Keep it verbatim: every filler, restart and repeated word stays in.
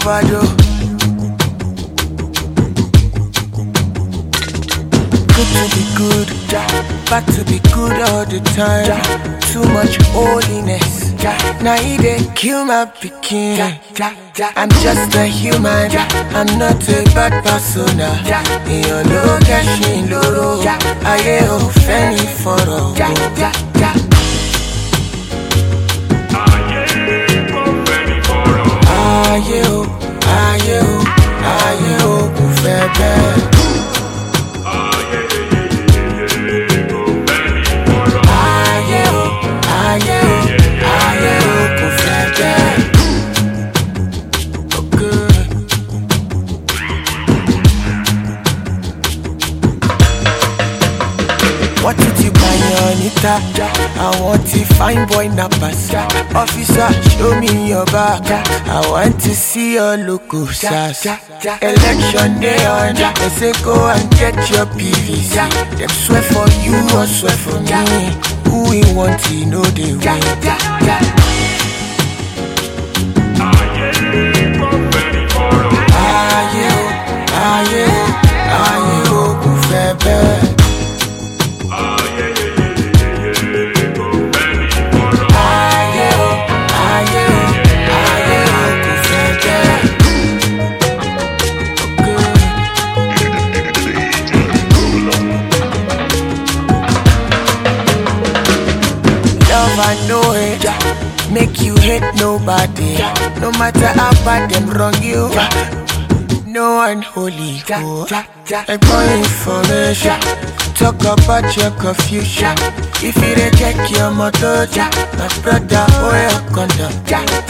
overdose. Good to be good, bad to be good all the time. Too much holiness, now he dey kill my pikin. I'm just a human, I'm not a bad persona. Èèyàn ló kẹ́sìn lóró, ayé ò fẹ́ ní fọ̀rọ̀. Ayé o, ayé o, ayé o kò fẹ́ bẹ́ẹ̀. What did you buy on it? I want to find boy nappers. Officer, show me your back. I want to see your local sass. Election day on, they say go and get your P V C. Them swear for you or swear for me. Who we want to know they win. Aye, aye, aye, oh, go fair bad. I know it, make you hate nobody. No matter how bad them wrong you, no unholy go. Like more information, talk about your confusion. If you dey check your motor, my brother, oh your conduct.